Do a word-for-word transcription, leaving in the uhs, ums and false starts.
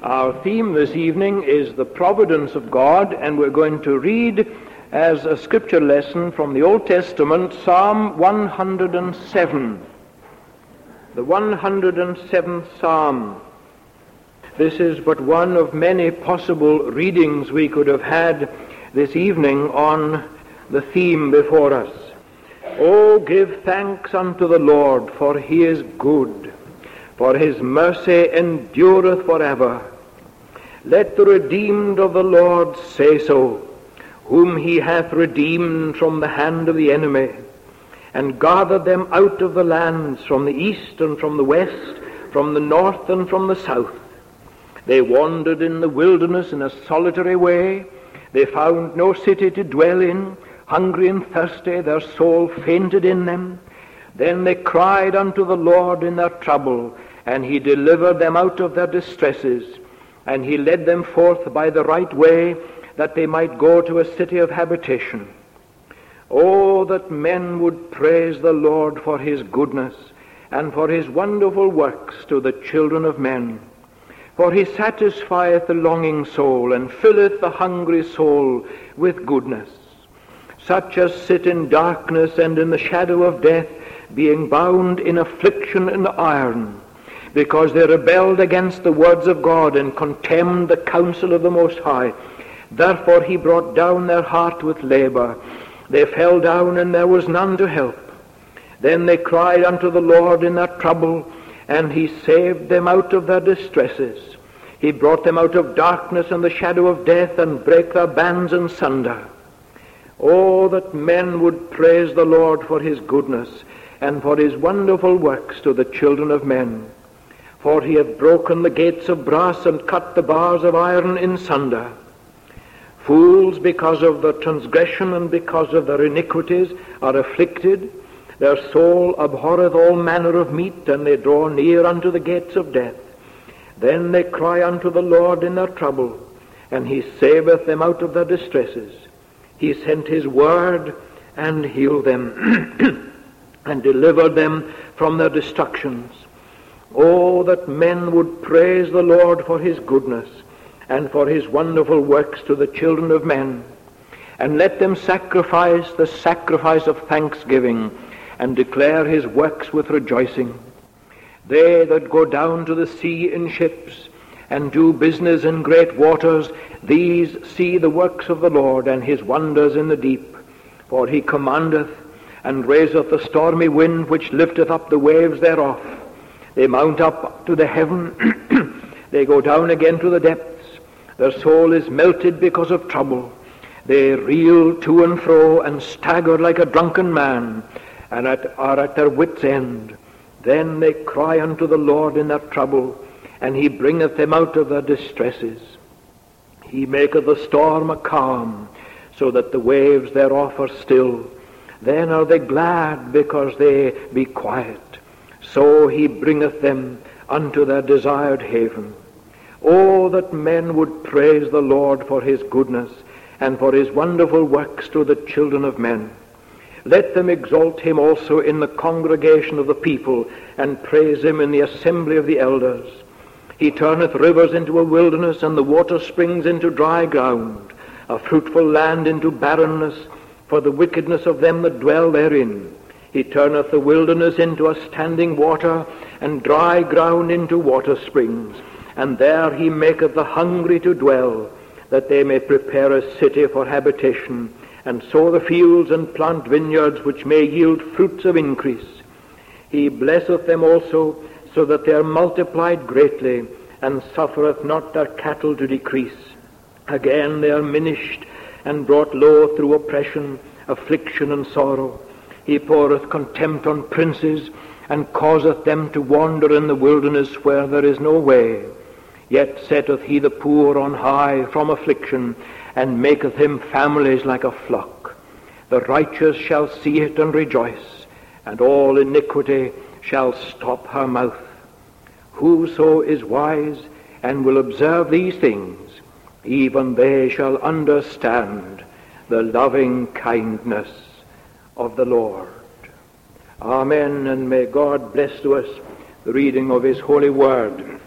Our theme this evening is the providence of God, and we're going to read as a scripture lesson from the Old Testament, Psalm one hundred seven. The one hundred seventh Psalm. This is but one of many possible readings we could have had this evening on the theme before us. Oh, give thanks unto the Lord, for he is good, for his mercy endureth forever. Let the redeemed of the Lord say so, whom he hath redeemed from the hand of the enemy, and gathered them out of the lands, from the east and from the west, from the north and from the south. They wandered in the wilderness in a solitary way. They found no city to dwell in. Hungry and thirsty, their soul fainted in them. Then they cried unto the Lord in their trouble, and he delivered them out of their distresses. And he led them forth by the right way, that they might go to a city of habitation. Oh, that men would praise the Lord for his goodness, and for his wonderful works to the children of men. For he satisfieth the longing soul, and filleth the hungry soul with goodness. Such as sit in darkness and in the shadow of death, being bound in affliction and iron, because they rebelled against the words of God, and contemned the counsel of the Most High. Therefore he brought down their heart with labor. They fell down, and there was none to help. Then they cried unto the Lord in their trouble, and he saved them out of their distresses. He brought them out of darkness and the shadow of death, and brake their bands in sunder. Oh, that men would praise the Lord for his goodness, and for his wonderful works to the children of men. For he hath broken the gates of brass, and cut the bars of iron in sunder. Fools, because of their transgression and because of their iniquities, are afflicted. Their soul abhorreth all manner of meat, and they draw near unto the gates of death. Then they cry unto the Lord in their trouble, and he saveth them out of their distresses. He sent his word, and healed them, and delivered them from their destructions. Oh, that men would praise the Lord for his goodness, and for his wonderful works to the children of men. And let them sacrifice the sacrifice of thanksgiving, and declare his works with rejoicing. They that go down to the sea in ships, and do business in great waters, these see the works of the Lord, and his wonders in the deep. For he commandeth, and raiseth the stormy wind, which lifteth up the waves thereof. They mount up to the heaven, they go down again to the depths. Their soul is melted because of trouble. They reel to and fro, and stagger like a drunken man, and at, are at their wits' end. Then they cry unto the Lord in their trouble, and he bringeth them out of their distresses. He maketh the storm a calm, so that the waves thereof are still. Then are they glad, because they be quiet. So he bringeth them unto their desired haven. Oh, that men would praise the Lord for his goodness, and for his wonderful works to the children of men. Let them exalt him also in the congregation of the people, and praise him in the assembly of the elders. He turneth rivers into a wilderness, and the water springs into dry ground, a fruitful land into barrenness, for the wickedness of them that dwell therein. He turneth the wilderness into a standing water, and dry ground into water springs. And there he maketh the hungry to dwell, that they may prepare a city for habitation, and sow the fields and plant vineyards, which may yield fruits of increase. He blesseth them also, so that they are multiplied greatly, and suffereth not their cattle to decrease. Again they are minished, and brought low through oppression, affliction, and sorrow. He poureth contempt on princes, and causeth them to wander in the wilderness where there is no way. Yet setteth he the poor on high from affliction, and maketh him families like a flock. The righteous shall see it and rejoice, and all iniquity shall stop her mouth. Whoso is wise and will observe these things, even they shall understand the loving kindness of the Lord. Amen, and may God bless to us the reading of his holy word.